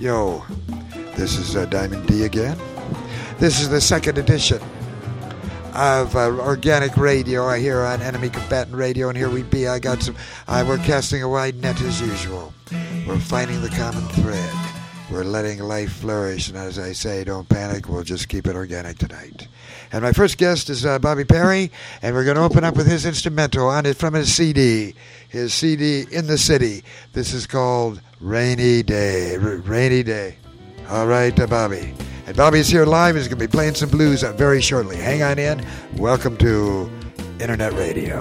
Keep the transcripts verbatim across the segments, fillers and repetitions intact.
Yo, this is uh, Diamond D again. This is the second edition of uh, Organic Radio here on Enemy Combatant Radio, and here we be. I got some. Uh, we're casting a wide net as usual. We're finding the common thread. We're letting life flourish, and as I say, don't panic. We'll just keep it organic tonight. And my first guest is uh, Bobby Perry, and we're going to open up with his instrumental on it from his C D, his C D In the City. This is called Rainy Day. R- Rainy Day. All right, uh, Bobby. And Bobby's here live. He's going to be playing some blues uh, very shortly. Hang on in. Welcome to Internet Radio.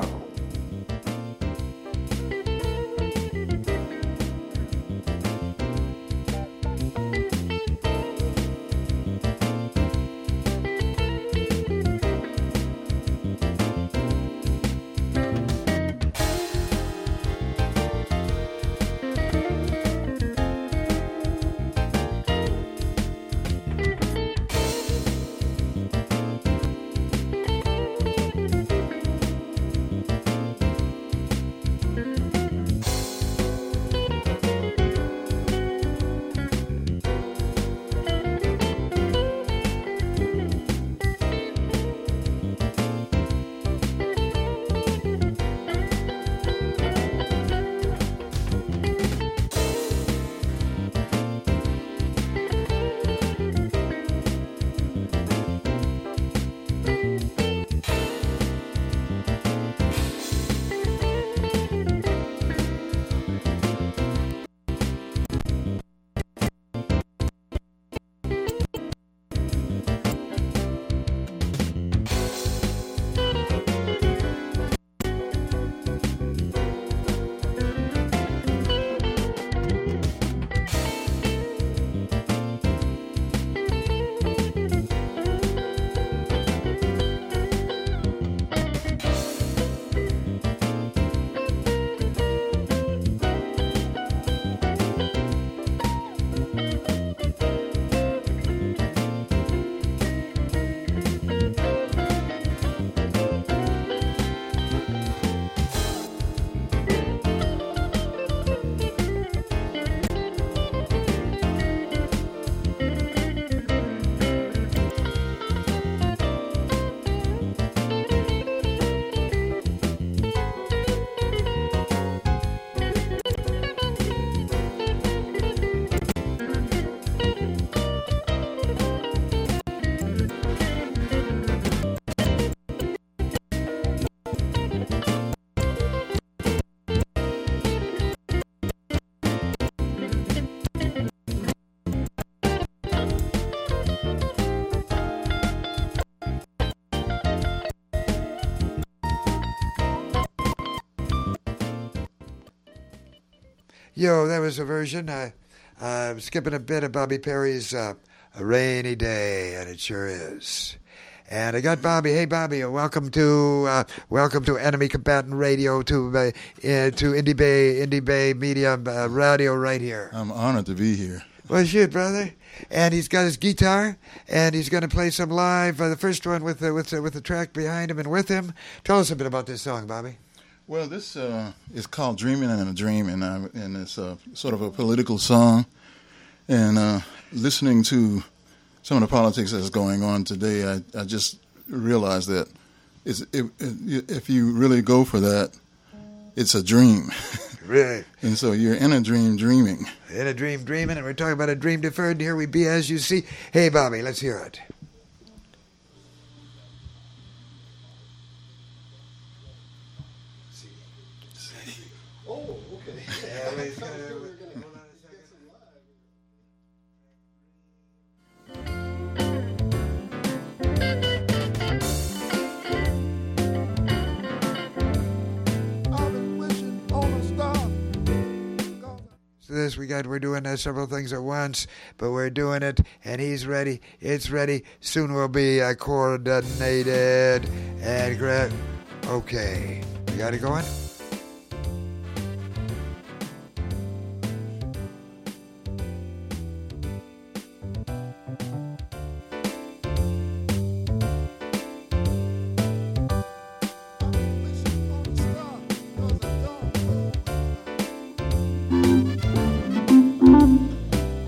Yo, that was a version. Uh, uh, I'm skipping a bit of Bobby Perry's uh, A Rainy Day, and it sure is. And I got Bobby. Hey, Bobby, welcome to uh, welcome to Enemy Combatant Radio, to uh, uh, to Indie Bay Indie Bay Media uh, Radio right here. I'm honored to be here. Well, shit, brother. And he's got his guitar, and he's going to play some live. Uh, the first one with the with the, with the track behind him and with him. Tell us a bit about this song, Bobby. Well, this uh, is called Dreaming in a Dream, and, uh, and it's uh, sort of a political song. And uh, listening to some of the politics that's going on today, I, I just realized that it's, it, it, if you really go for that, it's a dream. Right. And so you're in a dream dreaming. In a dream dreaming, and we're talking about a dream deferred, and here we be as you see. Hey, Bobby, let's hear it. Oh, okay. Yeah, well, he's gonna, hold on a So this we got, we're doing uh, several things at once, but we're doing it, and he's ready. It's ready. Soon we'll be uh, coordinated and gra- okay. You got it going?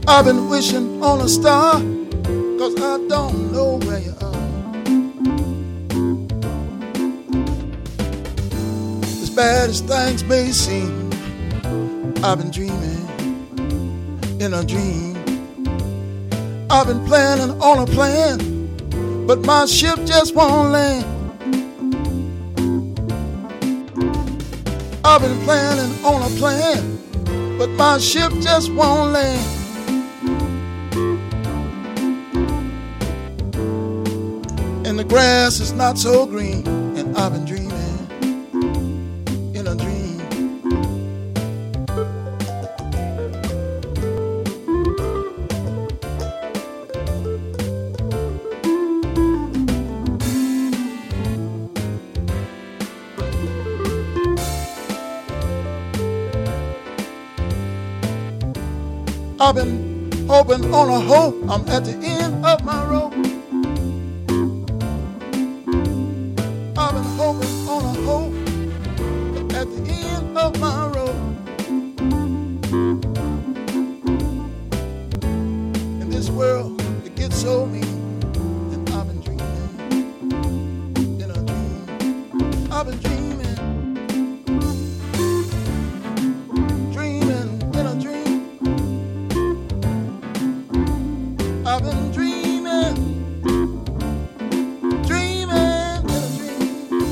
I've been wishing on a star, cause I don't know where you are. As bad as things may seem, I've been dreaming in a dream. I've been planning on a plan, but my ship just won't land. I've been planning on a plan, but my ship just won't land. And the grass is not so green, and I've been dreaming in a dream. I've been hoping on a hope, I'm at the end of my rope. I've been hoping on a hope, at the end of my rope. In this world, it gets so mean, and I've been dreaming in a dream. I've been dreaming. I've been dreaming, dreaming in a dream.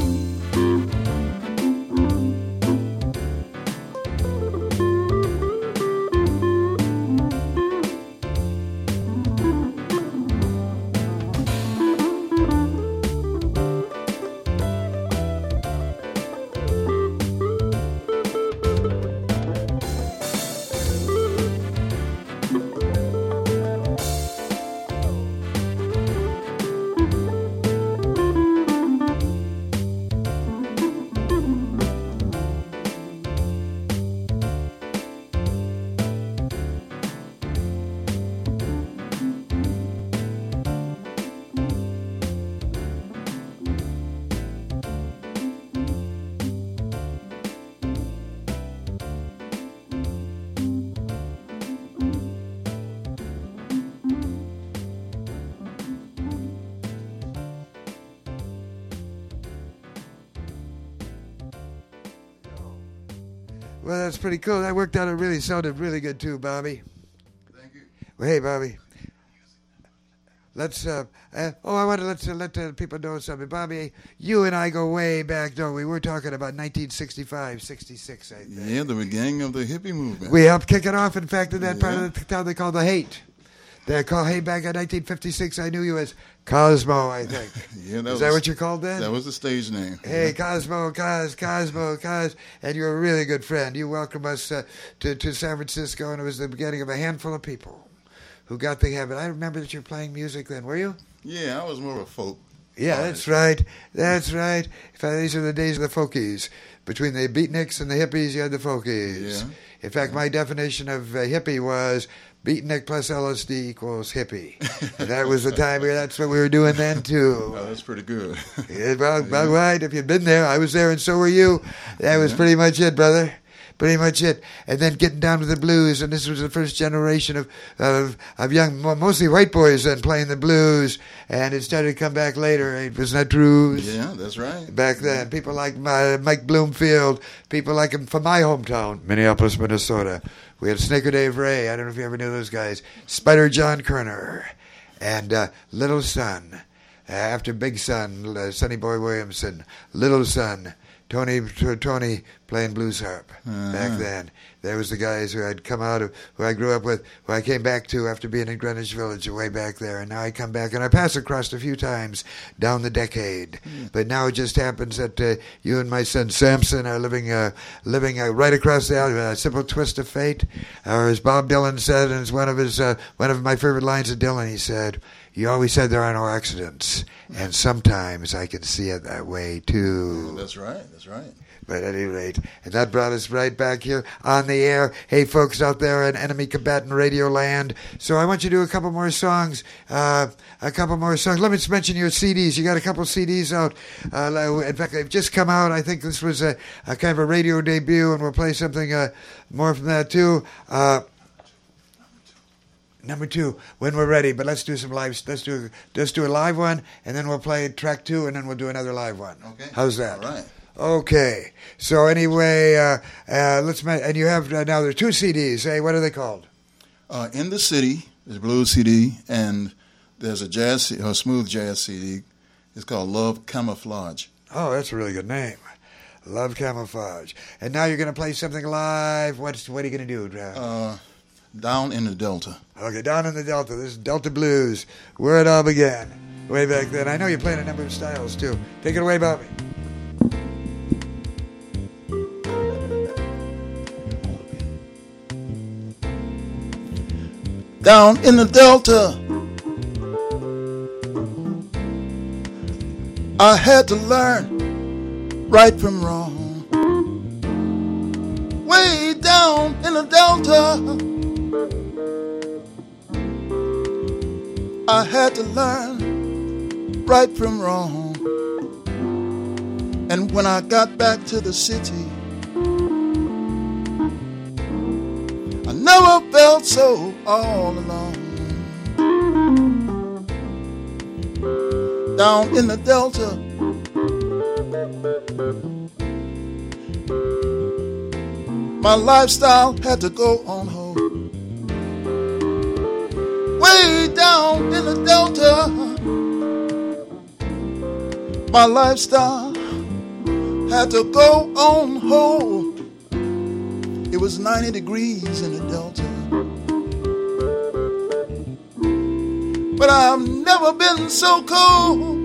Well, that's pretty cool. That worked out. It really sounded really good too, Bobby. Thank you. Well, hey, Bobby. Let's. Uh, uh, oh, I want to let uh, let uh, people know something, Bobby. You and I go way back, don't we? We're talking about nineteen sixty-five, sixty-six, I think. Yeah, the beginning of the hippie movement. We helped kick it off. In fact, in that Yeah. part of the town they call the Haight. They call Hey back in nineteen fifty-six. I knew you as Cosmo, I think. Yeah, that Is was, that what you called then? That was the stage name. Hey, Yeah. Cosmo, Cos, Cosmo, Cos, and you're a really good friend. You welcomed us uh, to, to San Francisco, and it was the beginning of a handful of people who got the habit. I remember that you were playing music then, were you? Yeah, I was more of a folk. Yeah, that's right. That's right. In fact, these are the days of the folkies. Between the beatniks and the hippies, you had the folkies. Yeah. In fact, my definition of uh, hippie was beatnik plus L S D equals hippie. And that was the time where that's what we were doing then, too. Oh, that's pretty good. Yeah, well, well, right. If you'd been there, I was there, and so were you. That was Yeah. pretty much it, brother. Pretty much it. And then getting down to the blues, and this was the first generation of of, of young, well, mostly white boys then playing the blues, and it started to come back later. It was not true. Yeah, that's right. Back then, people like my, Mike Bloomfield, people like him from my hometown, Minneapolis, Minnesota. We had Snaker Dave Ray. I don't know if you ever knew those guys. Spider John Kerner, and uh, Little Son. Uh, after Big Son, uh, Sonny Boy Williamson. Little Son, Tony Tony playing blues harp. Uh-huh. Back then, there was the guys who I'd come out of, who I grew up with, who I came back to after being in Greenwich Village way back there, and now I come back and I pass across a few times down the decade. Yeah. But now it just happens that uh, you and my son Samson are living uh, living uh, right across the alley. A simple twist of fate, or as Bob Dylan said, and it's one of his uh, one of my favorite lines of Dylan. He said, "You always said there are no accidents, and sometimes I can see it that way too." Yeah, that's right. That's right. But at any rate, and that brought us right back here on the air. Hey, folks out there in Enemy Combatant Radio Land. So I want you to do a couple more songs. Uh, a couple more songs. Let me just mention your C Ds. You got a couple C Ds out. Uh, in fact, they've just come out. I think this was a, a kind of a radio debut, and we'll play something uh, more from that too. Uh, Number two, when we're ready. But let's do some live. Let's do let's do a live one, and then we'll play track two, and then we'll do another live one. Okay. How's that? All right. Okay. So anyway, uh, uh, let's ma- and you have uh, now there are two C Ds. Hey, what are they called? Uh, in the City, there's a blues C D, and there's a jazz, or a smooth jazz C D. It's called Love Camouflage. Oh, that's a really good name. Love Camouflage. And now you're going to play something live. What's what are you going to do? Uh, Uh, Down in the Delta. okay, down in the Delta. This is Delta Blues, where it all began, way back then. I know you played a number of styles too. Take it away, Bobby. Down in the Delta, I had to learn right from wrong. Way down in the Delta, I had to learn right from wrong. And when I got back to the city, I never felt so all alone. Down in the Delta, my lifestyle had to go on hold. Way down in the Delta, my lifestyle had to go on hold. It was ninety degrees in the Delta, but I've never been so cold.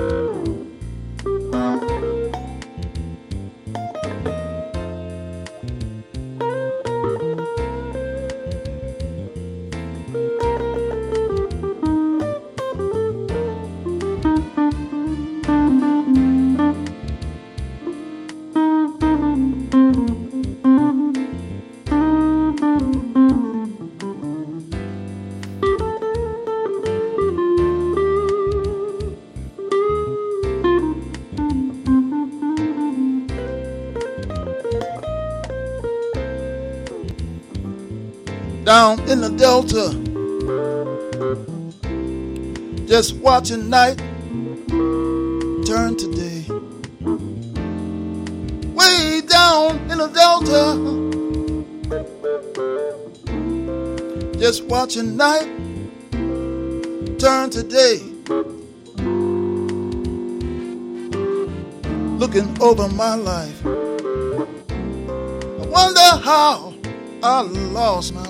Down in the Delta, just watching night turn to day. Way down in the Delta, just watching night turn to day. Looking over my life, I wonder how I lost my way.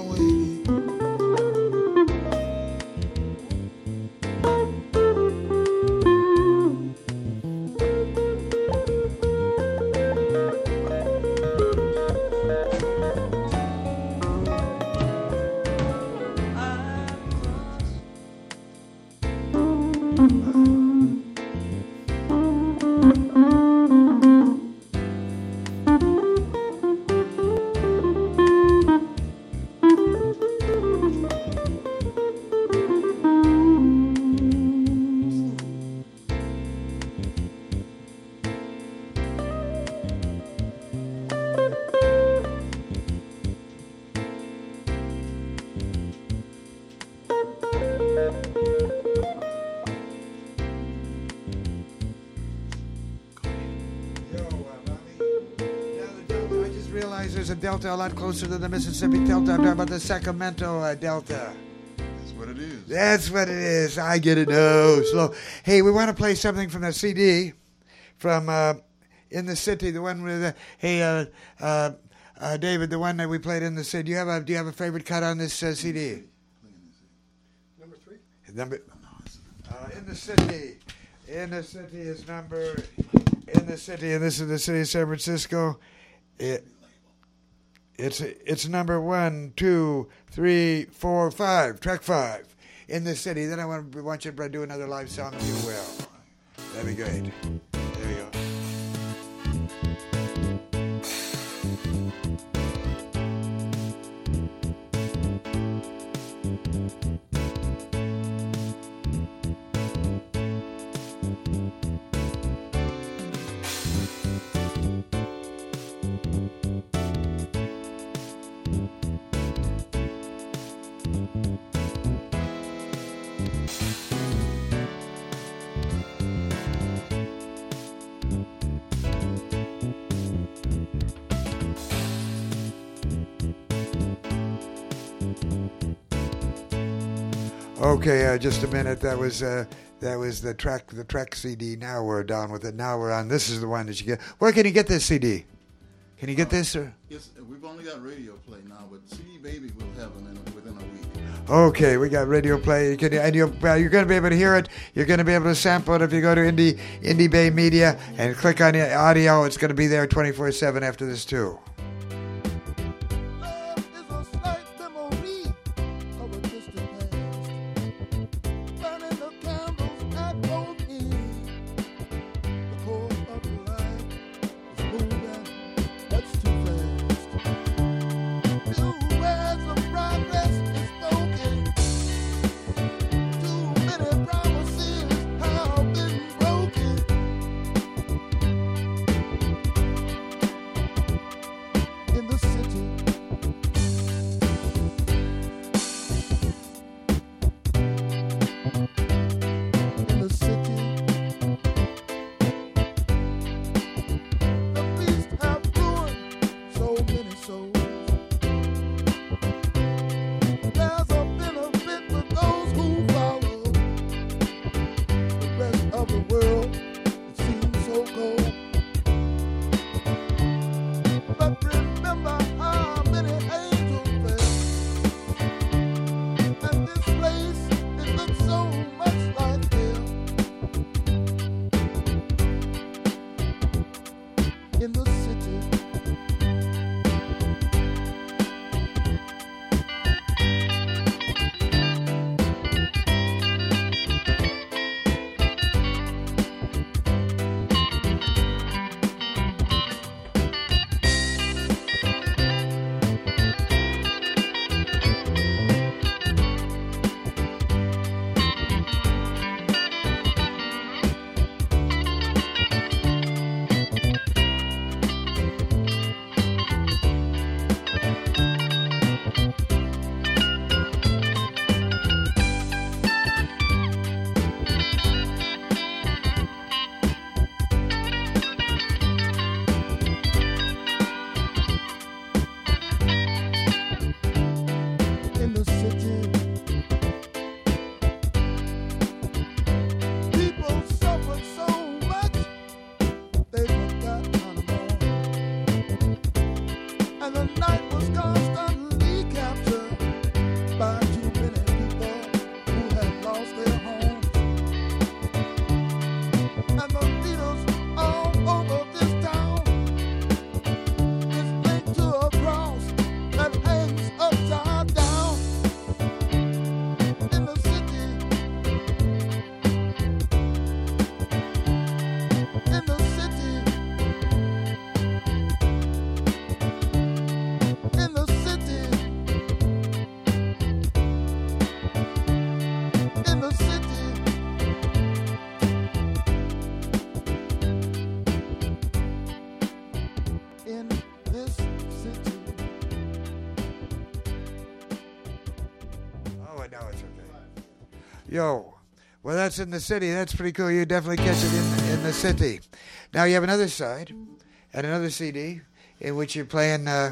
There's a delta a lot closer to the Mississippi Delta. I'm talking about the Sacramento uh, Delta. That's what it is. That's what it is. I get it. No, slow. Hey, we want to play something from the C D from uh, In the City, the one with, uh, hey, uh, uh, uh, David, the one that we played in the city. Do you have a, do you have a favorite cut on this uh, C D? Number three? Number, uh, In the City. In the City is number, In the City, and this is the city of San Francisco. It, It's it's number one, two, three, four, five. Track five, In the City. Then I want want you to do another live song if you will. That'd be great. There you go. Okay, uh, just a minute. That was uh, that was the Trek the Trek C D. Now we're down with it. Now we're on. This is the one that you get. Where can you get this C D? Can you get uh, this? Or? Yes, we've only got radio play now, but C D Baby will have them in, within a week. Okay, we got radio play. You can, and you're, well, you're going to be able to hear it. You're going to be able to sample it if you go to Indie Indie Bay Media and click on the audio. It's going to be there twenty-four seven after this too. Yo, well, that's in the city. That's pretty cool. You definitely catch it in in the city. Now you have another side and another C D in which you're playing, uh,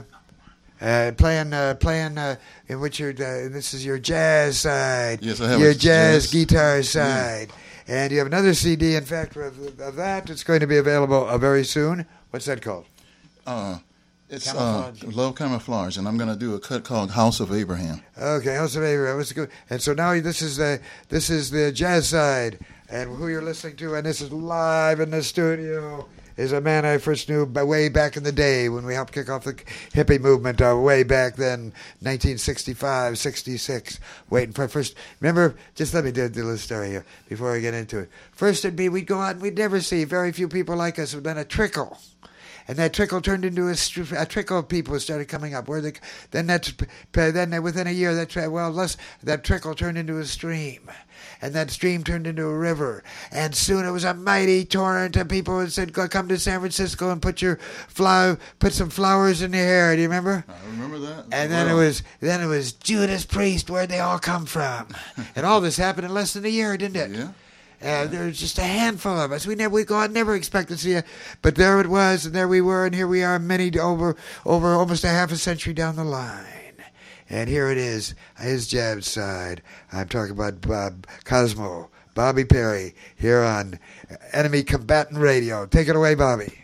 uh, playing, uh, playing. Uh, in which you're. Uh, this is your jazz side. Yes, I have your a jazz, jazz guitar side, yeah. And you have another C D. In fact, of, of that, it's going to be available uh, very soon. What's that called? Uh, It's Camouflage. uh, Love Camouflage, and I'm going to do a cut called House of Abraham. Okay, House of Abraham. That's good. And so now this is the this is the jazz side, and who you're listening to, and this is live in the studio, is a man I first knew by way back in the day when we helped kick off the hippie movement uh, way back then, nineteen sixty-five, sixty-six. Waiting for first. Remember, just let me do, do a little story here before I get into it. First, it'd be we'd go out and we'd never see very few people like us. It would have been a trickle. And that trickle turned into a, a trickle of people started coming up. Where they, then that, then within a year, that well, less that trickle turned into a stream, and that stream turned into a river, and soon it was a mighty torrent of people who said, "Go come to San Francisco and put your flower, put some flowers in your hair." Do you remember? I remember that. And then well. it was then it was Judas Priest. Where'd they all come from? And all this happened in less than a year, didn't it? Yeah. Uh, there was just a handful of us. We never, we God never expected to see it, but there it was, and there we were, and here we are, many over, over almost a half a century down the line, And here it is, his jazz side. I'm talking about Bob Cosmo, Bobby Perry, here on Enemy Combatant Radio. Take it away, Bobby.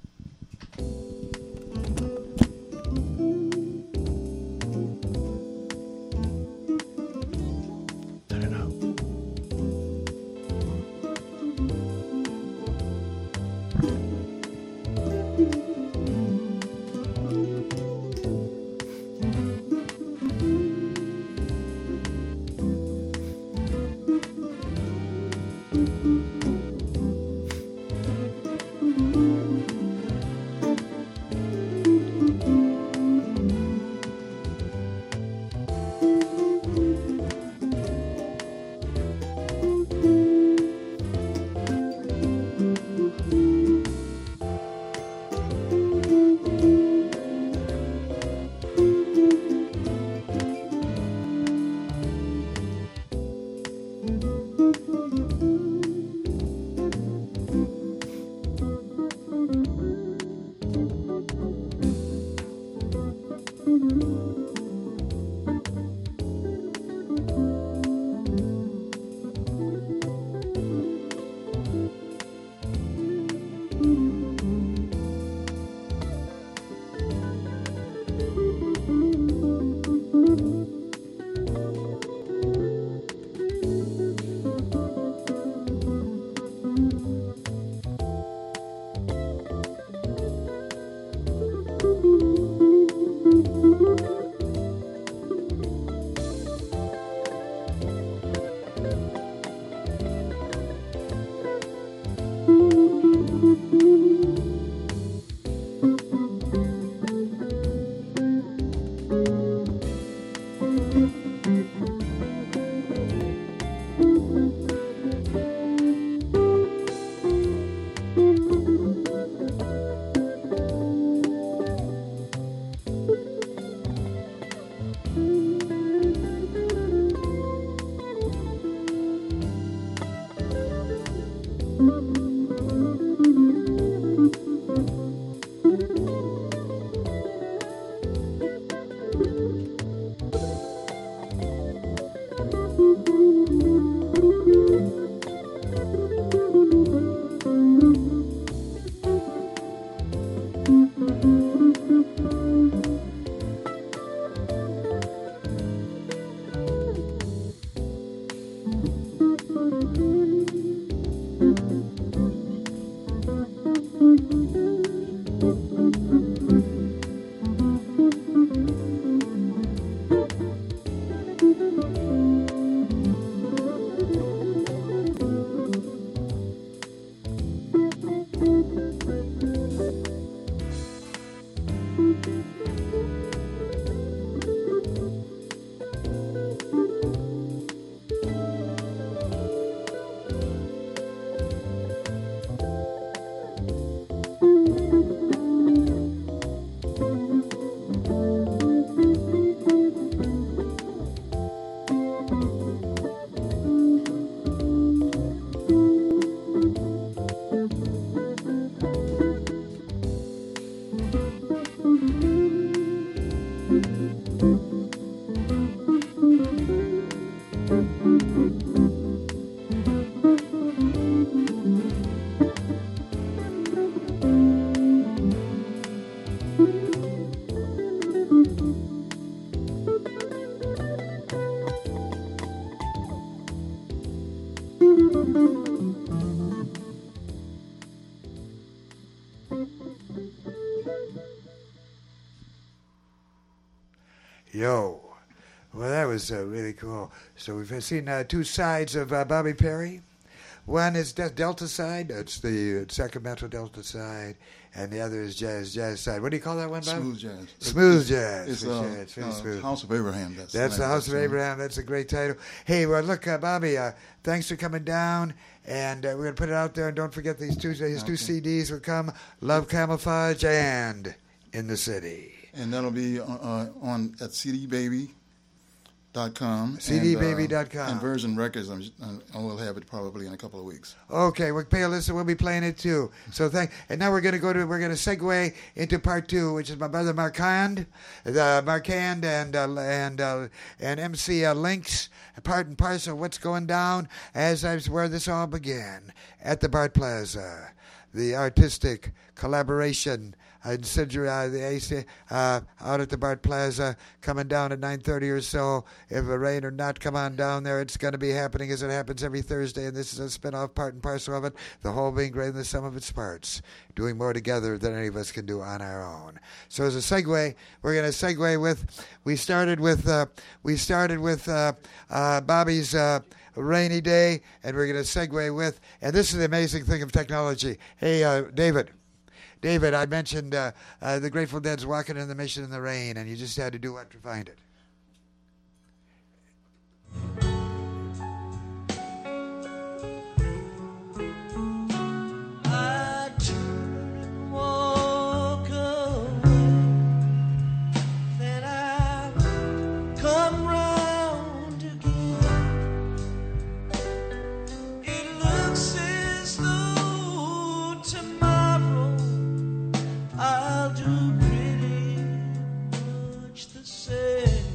Yo. Well, that was uh, really cool. So we've seen uh, two sides of uh, Bobby Perry. One is the Delta side. That's the Sacramento Delta side. And the other is jazz, jazz side. What do you call that one, Bob? Smooth jazz. Smooth jazz. It's, uh, uh, it's really uh, smooth. House of Abraham. That's, That's the, the House of Abraham. That's a great title. Hey, well, look, uh, Bobby, uh, thanks for coming down. And uh, we're going to put it out there. And don't forget these two, his two okay. C Ds will come, Love Camouflage and In the City. And that'll be uh, on at C D Baby Dot com, C D baby dot com. And, uh, and Virgin Records. I'm, I will have it probably in a couple of weeks. Okay, well, pay a listen. We'll be playing it too. So thank. And now we're going to go to. We're going to segue into part two, which is my brother Marquand, the Marquand and uh, and uh, and M C uh, Links, part and parcel of what's going down as I where this all began at the Bart Plaza, the artistic collaboration. I'd send you uh, the A C uh, out at the Bart Plaza, coming down at nine thirty or so. If it rain or not, come on down there. It's going to be happening as it happens every Thursday, and this is a spin-off part and parcel of it, the whole being greater than the sum of its parts, doing more together than any of us can do on our own. So as a segue, we're going to segue with, we started with, uh, we started with uh, uh, Bobby's uh, Rainy Day, and we're going to segue with, and this is the amazing thing of technology. Hey, uh, David. David, I mentioned uh, uh, the Grateful Dead's Walking in the Mission in the Rain, and you just had to do what to find it. I turn and walk away, then I come round again. It looks as though tomorrow I'll do pretty much the same.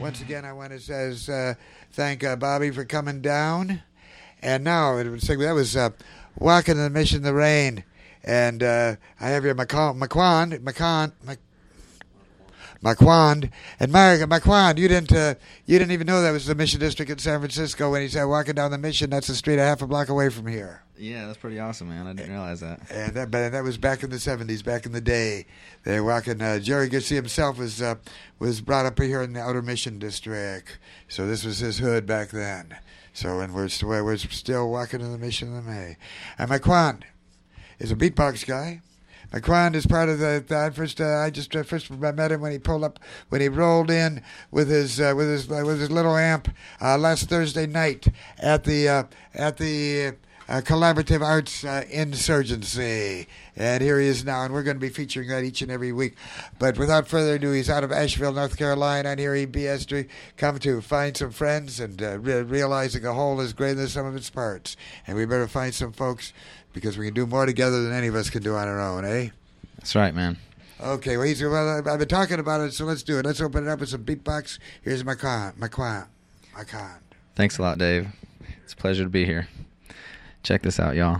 Once again, I want to says uh, thank uh, Bobby for coming down. And now, it was, that was uh, Walking in the Mission in the Rain. And uh, I have here McQuan, McQuan, McQuan, McQuan, and Mark, McQuan, you didn't, uh, you didn't even know that was the Mission District in San Francisco when he said walking down the Mission. That's a street a half a block away from here. Yeah, that's pretty awesome, man. I didn't realize that. And that, but that was back in the seventies, back in the day. They were walking. Uh, Jerry Garcia himself was uh, was brought up here in the Outer Mission District, so this was his hood back then. So, and we're still we're still walking in the Mission of the May. And McQuan is a beatbox guy. McQuan is part of the. the first, uh, I just uh, first met him when he pulled up, when he rolled in with his uh, with his uh, with his little amp uh, last Thursday night at the uh, at the uh, Collaborative Arts uh, Insurgency, and here he is now, and we're going to be featuring that each and every week. But without further ado, he's out of Asheville, North Carolina, and here he be has to come to find some friends and uh, re- realizing a whole is greater than some of its parts, and we better find some folks. Because we can do more together than any of us can do on our own, eh? That's right, man. Okay, well, he's, well I've been talking about it, so let's do it. Let's open it up with some beatbox. Here's McQuan. McQuan. McQuan. Thanks a lot, Dave. It's a pleasure to be here. Check this out, y'all.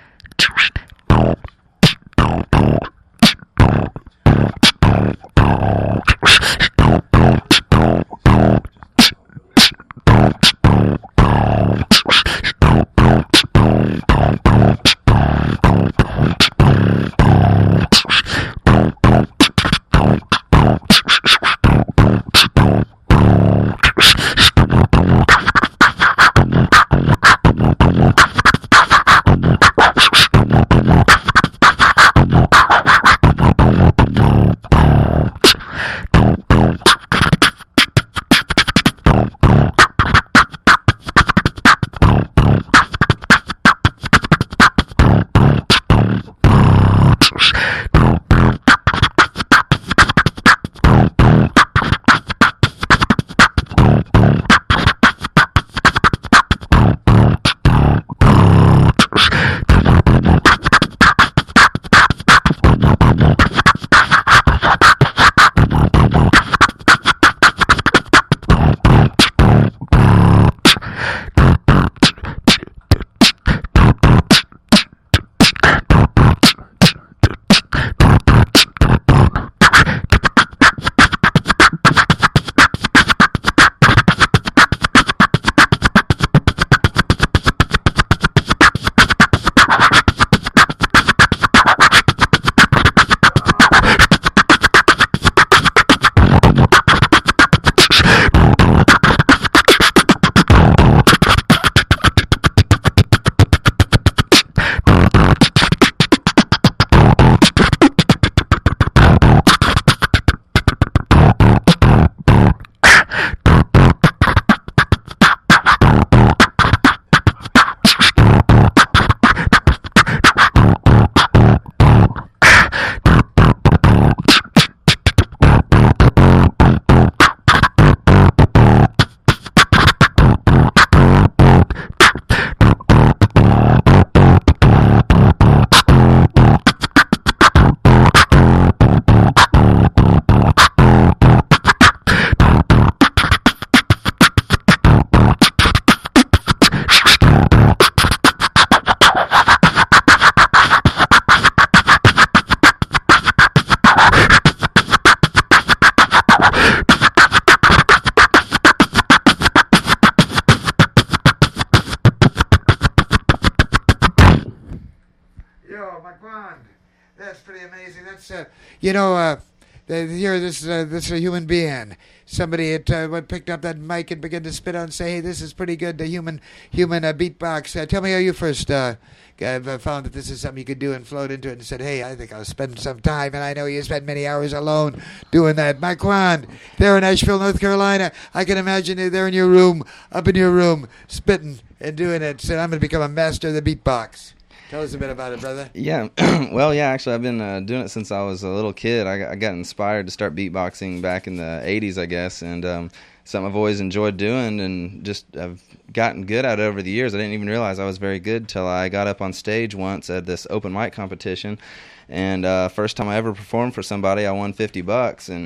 That's pretty amazing. That's uh, you know, uh, here this uh, this is a human being. Somebody had uh, picked up that mic and began to spit on and say, "Hey, this is pretty good." The human human uh, beatbox. Uh, tell me how you first uh, uh, found that this is something you could do and float into it and said, "Hey, I think I'll spend some time." And I know you spent many hours alone doing that. McQuan, there in Asheville, North Carolina. I can imagine you there in your room, up in your room, spitting and doing it. Said, "I'm going to become a master of the beatbox." Tell us a bit about it, brother. Yeah, well, yeah, actually, I've been uh, doing it since I was a little kid. I got, I got inspired to start beatboxing back in the eighties, I guess, and um, something I've always enjoyed doing, and just I've gotten good at it over the years. I didn't even realize I was very good till I got up on stage once at this open mic competition, and uh, first time I ever performed for somebody, I won fifty bucks, and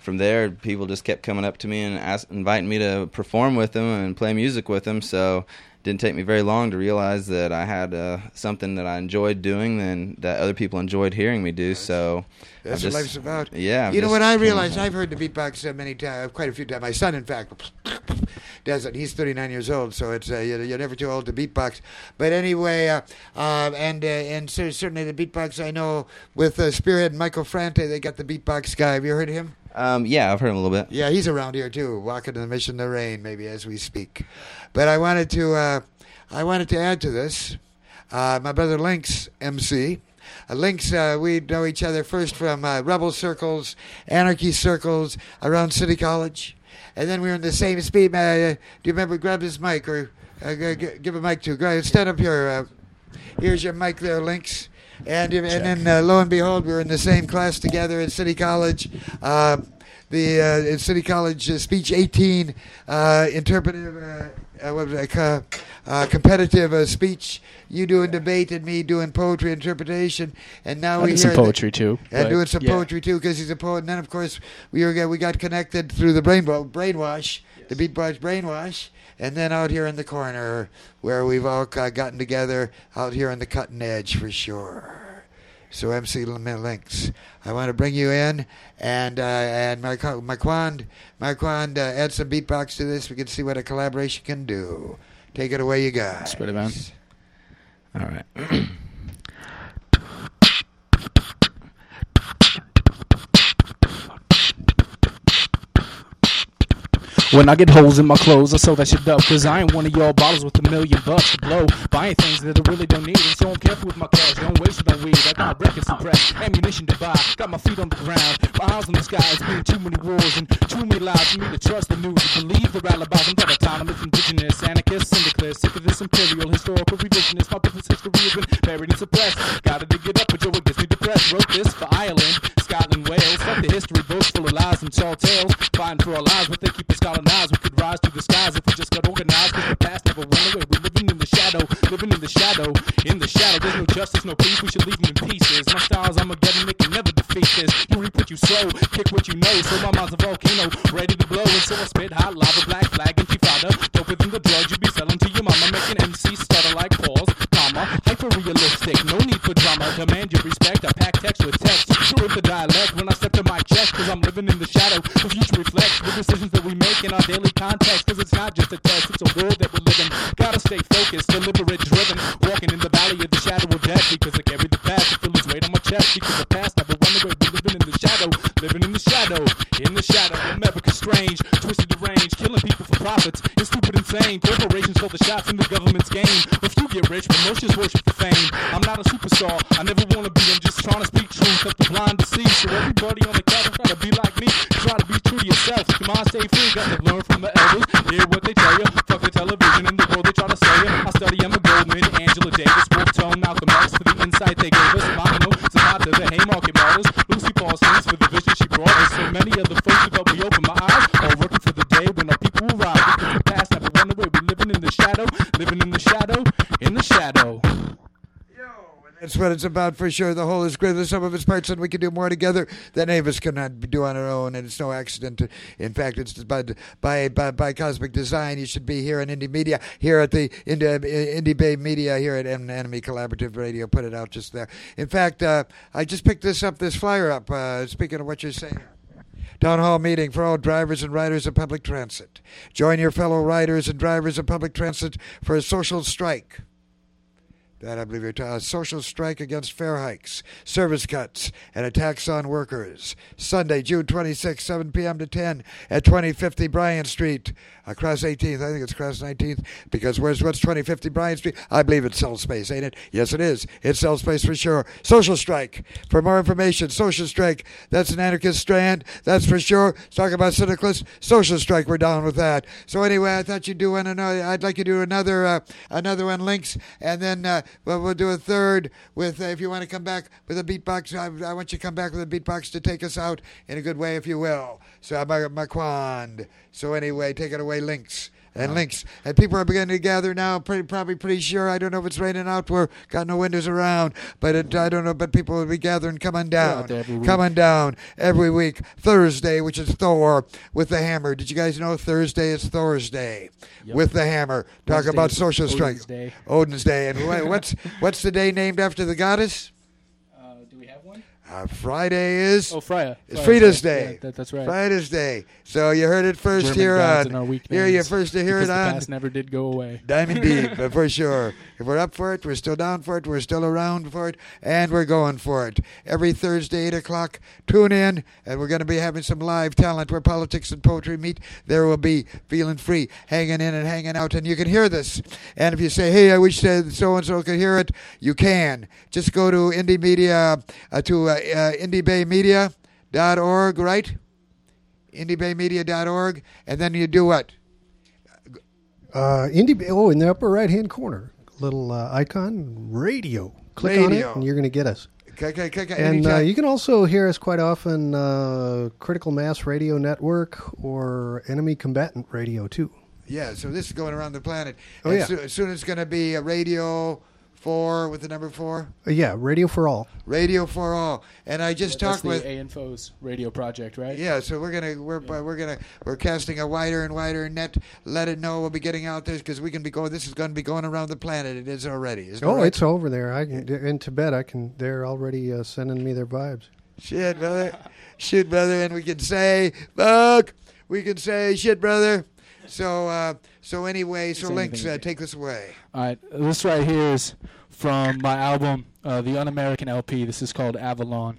from there, people just kept coming up to me and ask, inviting me to perform with them and play music with them. So didn't take me very long to realize that I had uh, something that I enjoyed doing and that other people enjoyed hearing me do. So that's I've what just, life's about. Yeah. I've You know just what I came realized? along. I've heard the beatbox uh, many times, quite a few times. My son, in fact, does it. He's thirty-nine years old, so it's uh, you're, you're never too old to beatbox. But anyway, uh, uh, and uh, and so certainly the beatbox I know with uh, Spearhead and Michael Frante, they got the beatbox guy. Have you heard of him? Um, yeah, I've heard him a little bit. Yeah, he's around here too, walking in the Mission of the Rain, maybe as we speak. But I wanted to, uh, I wanted to add to this. Uh, my brother Lynx, M C. Uh, Lynx, uh, we know each other first from uh, rebel circles, anarchy circles around City College, and then we were in the same speed. Uh, do you remember? Grab this mic or uh, g- g- give a mic to. Go ahead, stand up here. Uh, here's your mic there, Lynx. And and then uh, lo and behold, we were in the same class together at City College. Uh, the uh, City College uh, Speech eighteen uh, interpretive, uh, uh, what was it, uh, uh, competitive uh, speech. You doing debate and me doing poetry interpretation. And now I we did hear some poetry too. and but, doing some yeah. poetry too because he's a poet. And then of course we were we got connected through the brain brainwash, the beatbox brainwash. And then out here in the corner, where we've all uh, gotten together, out here on the cutting edge for sure. So M C Lynx, I want to bring you in, and uh, and Marquand, Marquand, uh, add some beatbox to this. We can see what a collaboration can do. Take it away, you guys. Spit it, man. All right. When I get holes in my clothes, I sew that shit up. Cause I ain't one of y'all bottles with a million bucks to blow. Buying things that I really don't need. And so I'm careful with my cash. Don't waste it on weed. I got records to press, ammunition to buy. Got my feet on the ground, my eyes on the sky. It's been too many wars and too many lies for me to trust the news. To believe the alibis. I'm autonomous, indigenous, anarchist, syndicalist. Sick of this imperial, historical revisionist. My people's history has been buried and suppressed. Gotta dig it up, but yo, it gets me depressed. Wrote this for Ireland, Scotland, Wales. Fuck the history books full of lies and tall tales. Fighting for our lives, but they keep us colonized. We could rise to the skies if we just got organized. Cause the past never went away. We're living in the shadow, living in the shadow, in the shadow. There's no justice, no peace. We should leave them in pieces. My style's Armageddon, it can never defeat this. You reap what you sow, kick what you know. So my mind's a volcano, ready to blow. And so I spit hot lava, black flag, and Intifada. Doper than the drugs you be selling to your mama. Making M C stutter like pause, comma. Hyper realistic, no need for drama. Demand your respect. I pack text with text. Sure the dialect when I step to my chest. Cause I'm living in the shadow. The future reflects the decisions that we make in our daily context. Cause it's not just a test, it's a world that we're living. Gotta stay focused, deliberate, driven. Walking in the valley of the shadow of death. Because I carry the past, I feel its weight on my chest. Because the past never run away. We're living in the shadow, living in the shadow, in the shadow. America's strange, twisted, deranged, killing people for profits. It's stupid, insane. Corporations call the shots in the government's game. A few get rich, but most just worship for fame. I'm not a superstar, I never wanna be. I'm just trying to speak truth, help the blind to see. So everybody on the cabin try to be like me. Try to be true to yourself. Come on, stay free. Got to learn from the elders. Hear what they tell you. Fuck the television and the world they try to sell you. I study Emma Goldman, Angela Davis, Wolf Tone, Malcolm X for the insight they gave us. Mono, Zapata, the Haymarket Martyrs, Lucy Parsons for the vision she brought us. So many other folks who helped me open my eyes. All working for the day when our people arrive. Because the past never run away. We're living in the shadow, living in the shadow, in the shadow. That's what it's about for sure. The whole is greater than some of its parts, and we can do more together than any of us cannot do on our own. And it's no accident. In fact, it's by by by, by cosmic design. You should be here in Indie Media, here at the Indie, Indie Bay Media, here at Enemy Collaborative Radio. Put it out just there. In fact, uh, I just picked this up, this flyer up. Uh, speaking of what you're saying. Town hall meeting for all drivers and riders of public transit. Join your fellow riders and drivers of public transit for a social strike. That I believe you're talking. A social strike against fare hikes, service cuts, and attacks on workers. Sunday, June twenty-sixth, seven p.m. to ten at twenty fifty Bryant Street. Across eighteenth, I think it's across nineteenth, because where's what's twenty fifty Bryant Street? I believe it's cell space, ain't it? Yes, it is. It's cell space for sure. Social strike. For more information, social strike. That's an anarchist strand. That's for sure. Talk about syndicalists. Social strike. We're down with that. So anyway, I thought you'd do one. Another. I'd like you to do another. Uh, another one. Links, and then uh, well, we'll do a third with. Uh, if you want to come back with a beatbox, I, I want you to come back with a beatbox to take us out in a good way, if you will. So I'm Marquand. So anyway, take it away, Links. and links. And people are beginning to gather now. Pretty, probably pretty sure. I don't know if it's raining out. We're got no windows around, but it, I don't know. But people will be gathering, coming down, coming down every week. Thursday, which is Thor with the hammer. Did you guys know Thursday is Thor's Day Yep. with the hammer? Talk Wednesday about is social Odin's strength. Day. Odin's Day. And wha- what's what's the day named after the goddess? Uh, do we have one? Uh, Friday is. Oh, Freya. It's Freya's Frida's Day. Day. Yeah, that, that's right. Frida's Day. So you heard it first German here gods on. and our weak Here you names, first to hear because it the on past never did go away. Diamond Deep, uh, for sure. If we're up for it, we're still down for it, we're still around for it, and we're going for it. Every Thursday, eight o'clock, tune in, and we're going to be having some live talent where politics and poetry meet. There will be Feeling Free, hanging in and hanging out, and you can hear this. And if you say, hey, I wish that so-and-so could hear it, you can. Just go to Indie Media, uh, to uh, uh, indie bay media dot org, right? indie bay media dot org, and then you do what? Uh, Indie, oh, in the upper right-hand corner, little uh, icon, radio. Click on Radio. it, and you're going to get us. Click, click, click, And uh, anytime. you can also hear us quite often, uh, Critical Mass Radio Network or Enemy Combatant Radio, too. Yeah, so this is going around the planet. Oh, And yeah. so- soon it's going to be a radio four with the number four. Uh, yeah, Radio for All. Radio for all. And I just That's talked the with. A N F O's radio project, right? Yeah, so we're gonna we're we're gonna we're casting a wider and wider net. Let it know we'll be getting out there because we can be going. This is going to be going around the planet. It is already. Isn't it Oh, right? it's over there. I can, in Tibet. I can. They're already uh, sending me their vibes. Shit, brother. Shit, brother. And we can say fuck. We can say shit, brother. So uh, so anyway, so Say links. anything. Uh, take this away. All right, this right here is from my album, uh, the Un-American L P. This is called Avalon.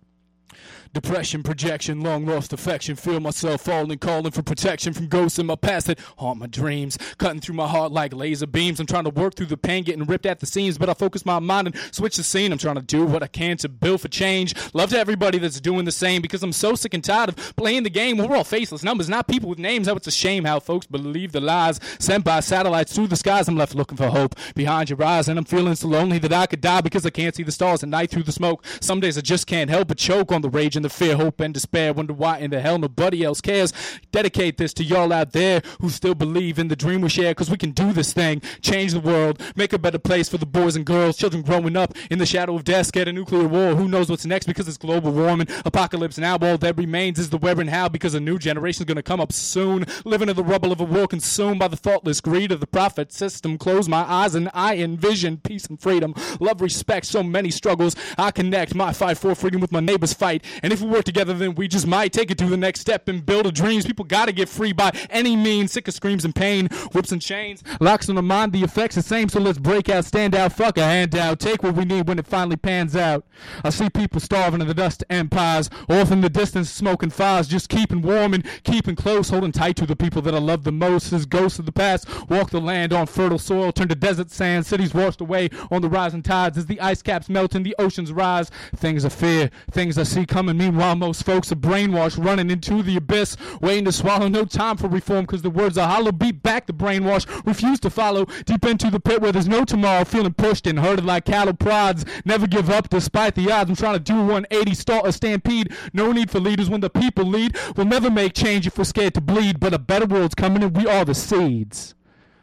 Depression, projection, long lost affection. Feel myself falling, calling for protection from ghosts in my past that haunt my dreams. Cutting through my heart like laser beams. I'm trying to work through the pain, getting ripped at the seams. But I focus my mind and switch the scene. I'm trying to do what I can to build for change. Love to everybody that's doing the same, because I'm so sick and tired of playing the game. We're all faceless numbers, not people with names. How it's a shame how folks believe the lies sent by satellites through the skies. I'm left looking for hope behind your eyes, and I'm feeling so lonely that I could die because I can't see the stars at night through the smoke. Some days I just can't help but choke on the rage and the fear, hope and despair. Wonder why in the hell nobody else cares. Dedicate this to y'all out there who still believe in the dream we share, because we can do this thing, change the world, make a better place for the boys and girls, children growing up in the shadow of death, scared of nuclear war. Who knows what's next, because it's global warming, apocalypse now. All that remains is the where and how, because a new generation's gonna come up soon, living in the rubble of a war consumed by the thoughtless greed of the profit system. Close my eyes and I envision peace and freedom, love, respect, so many struggles. I connect my fight for freedom with my neighbor's fight, and if we work together, then we just might take it to the next step and build a dreams. People gotta get free by any means, sick of screams and pain, whips and chains, locks on the mind, the effects the same. So let's break out, stand out, fuck a handout, take what we need when it finally pans out. I see people starving in the dust empires, off in the distance smoking fires, just keeping warm and keeping close, holding tight to the people that I love the most. As ghosts of the past walk the land on fertile soil, turn to desert sand, cities washed away on the rising tides as the ice caps melt and the oceans rise. Things I fear, things I see coming. Meanwhile, most folks are brainwashed, running into the abyss, waiting to swallow. No time for reform, because the words are hollow. Beat back the brainwash, refuse to follow deep into the pit where there's no tomorrow. Feeling pushed and herded like cattle prods, never give up despite the odds. I'm trying to do one eighty, start a stampede. No need for leaders when the people lead. We'll never make change if we're scared to bleed, but a better world's coming and we are the seeds.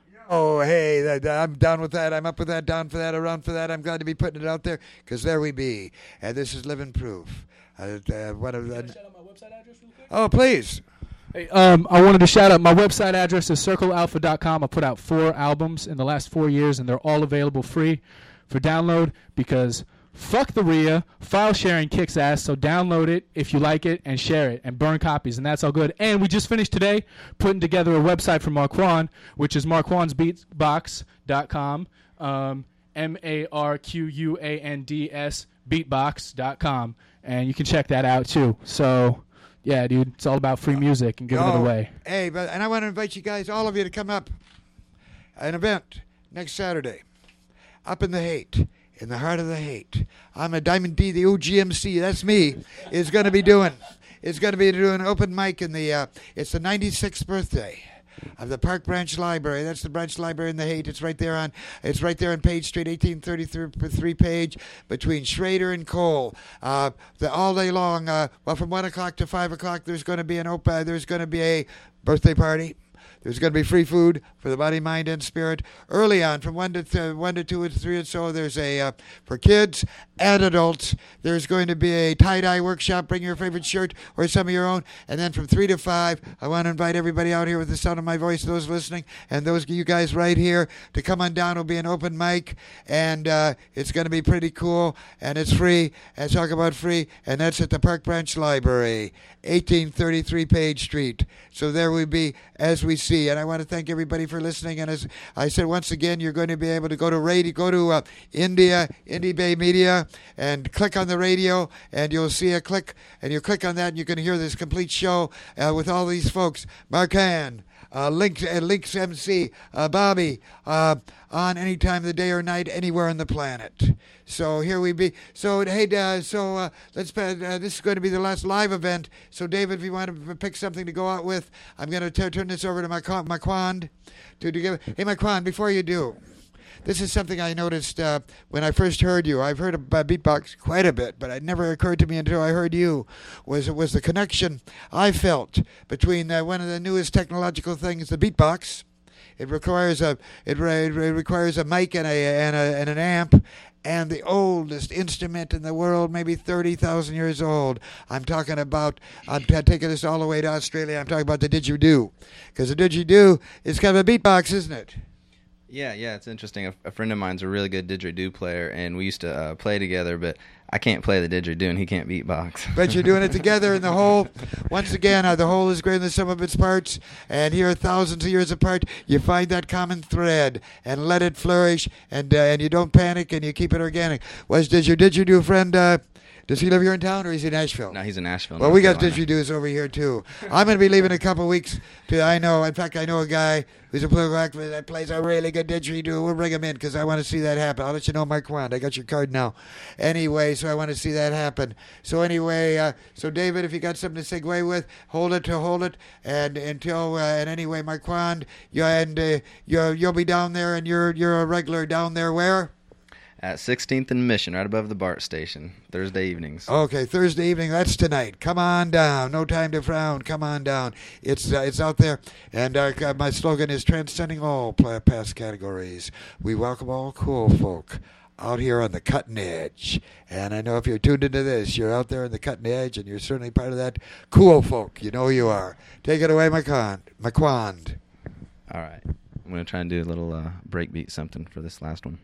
Oh, hey, that, that- I'm down with that. I'm up with that, down for that, around for that. I'm glad to be putting it out there, because there we be. And this is living proof. Uh, uh, what a, uh, oh, please. Hey, um, I wanted to shout out my website address is circle alpha dot com. I put out four albums in the last four years, and they're all available free for download, because fuck the R I A. File sharing kicks ass, so download it if you like it and share it and burn copies, and that's all good. And we just finished today putting together a website for Marquand, which is marquands beatbox dot com, um, M A R Q U A N D S beatbox dot com, and you can check that out too. So, yeah, dude, it's all about free music and giving it Oh, away. Hey, but and I want to invite you guys, all of you, to come up. An event next Saturday, up in the Haight, in the heart of the Haight. I'm a Diamond D, the O G M C. That's me. Is going to be doing. Is going to be doing an open mic in the. Uh, it's the ninety-sixth birthday of the Park Branch Library. That's the branch library in the Haight. It's right there on. It's right there on Page Street, eighteen thirty-three page between Schrader and Cole. Uh, the all day long. Uh, well, from one o'clock to five o'clock, there's going to be an open. There's going to be a birthday party. There's going to be free food for the body, mind, and spirit. Early on, from one to th- one to two and three and so, there's a uh, for kids and adults. There's going to be a tie-dye workshop. Bring your favorite shirt or some of your own. And then from three to five, I want to invite everybody out here with the sound of my voice, those listening, and those you guys right here to come on down. It'll be an open mic, and uh, it's going to be pretty cool, and it's free. And talk about free, and that's at the Park Branch Library, eighteen thirty-three Page Street. So there we be, as we see. And I want to thank everybody for listening. And as I said once again, you're going to be able to go to radio, go to uh, India, Indie Bay Media, and click on the radio, and you'll see a click, and you click on that, and you can hear this complete show uh, with all these folks. Mark Hand, uh, Links, uh, Links M C, uh, Bobby, uh, on any time of the day or night, anywhere on the planet. So here we be. So hey, uh, so uh, let's. Uh, this is going to be the last live event. So David, if you want to pick something to go out with, I'm going to t- turn this over to my Maquand to, to give. Hey, Maquand, before you do, this is something I noticed uh, when I first heard you. I've heard of uh, beatbox quite a bit, but it never occurred to me until I heard you. Was was the connection I felt between uh, one of the newest technological things, the beatbox. It requires a it, re- it requires a mic and a and a and an amp, and the oldest instrument in the world, maybe thirty thousand years old. I'm talking about. I'm t- taking this all the way to Australia. I'm talking about the didgeridoo, because the didgeridoo is kind of a beatbox, isn't it? Yeah, yeah, it's interesting. A, a friend of mine's a really good didgeridoo player, and we used to uh, play together, but I can't play the didgeridoo, and he can't beatbox. But you're doing it together, and the whole, once again, uh, the whole is greater than the sum of its parts, and here, thousands of years apart, you find that common thread, and let it flourish, and uh, and you don't panic, and you keep it organic. Was does your didgeridoo friend, uh, does he live here in town, or is he in Nashville? No, he's in Nashville. Well, North we got Carolina. didgeridoos over here, too. I'm going to be leaving in a couple of weeks. To, I know, in fact, I know a guy who's a political activist that plays a really good didgeridoo. We'll bring him in because I want to see that happen. I'll let you know, Mark Wand. I got your card now. Anyway, so I want to see that happen. So anyway, uh, so David, if you got something to segue with, hold it to hold it. And until, uh, and anyway, Mark Wand, you, and uh, you'll, you'll be down there, and you're you're a regular down there where? At sixteenth and Mission, right above the BART station, Thursday evenings. Okay, Thursday evening. That's tonight. Come on down. No time to frown. Come on down. It's uh, it's out there. And uh, my slogan is transcending all past categories. We welcome all cool folk out here on the cutting edge. And I know if you're tuned into this, you're out there on the cutting edge, and you're certainly part of that cool folk. You know who you are. Take it away, Maquand. Maquand. All right. I'm going to try and do a little uh, breakbeat something for this last one.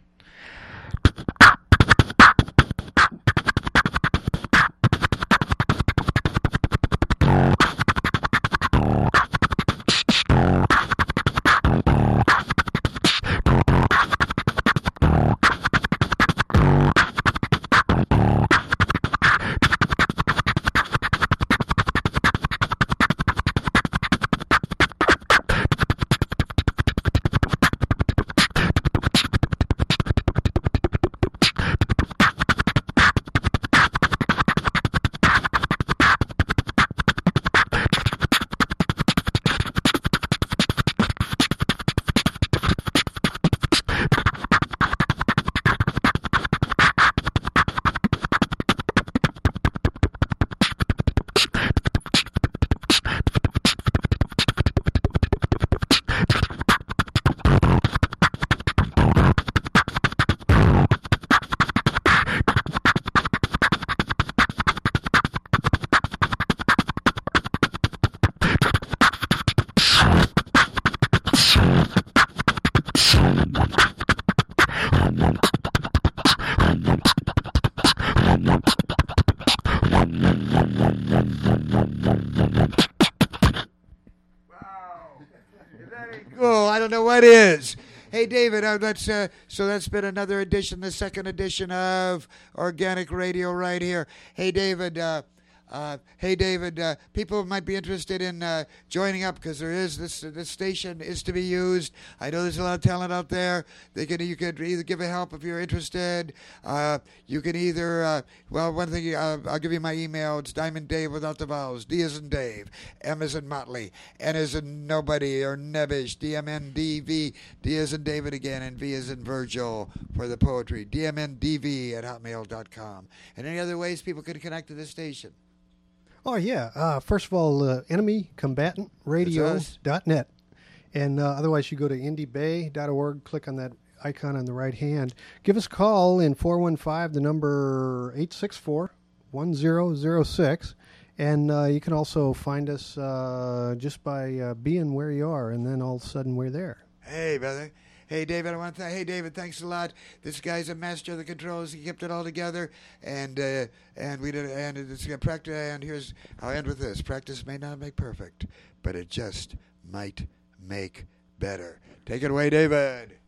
Oh, I don't know what is. Hey, David, uh, that's, uh, so that's been another edition, the second edition of Organic Radio right here. Hey, David, uh, uh, hey, David, uh, people might be interested in uh, joining up because there is this this station is to be used. I know there's a lot of talent out there. They can you could either give a help if you're interested. Uh, you can either uh, well, one thing uh, I'll give you my email. It's Diamond Dave without the vowels. D as in Dave, M as in Motley, N as in Nobody or Nebbish. D M N D V. D as in David again, and V as in Virgil for the poetry. D M N D V at hotmail dot com. And any other ways people can connect to this station? Oh, yeah. Uh, first of all, uh, enemy combatant radio dot net. And uh, otherwise, you go to indie bay dot org, click on that icon on the right hand. Give us a call in four one five, the number eight six four, one zero zero six. And uh, you can also find us uh, just by uh, being where you are, and then all of a sudden we're there. Hey, brother. Hey, David, I want to thank. Hey, David, thanks a lot. This guy's a master of the controls. He kept it all together, and uh, and we did. And it's gonna practice. And here's I'll end with this: practice may not make perfect, but it just might make better. Take it away, David.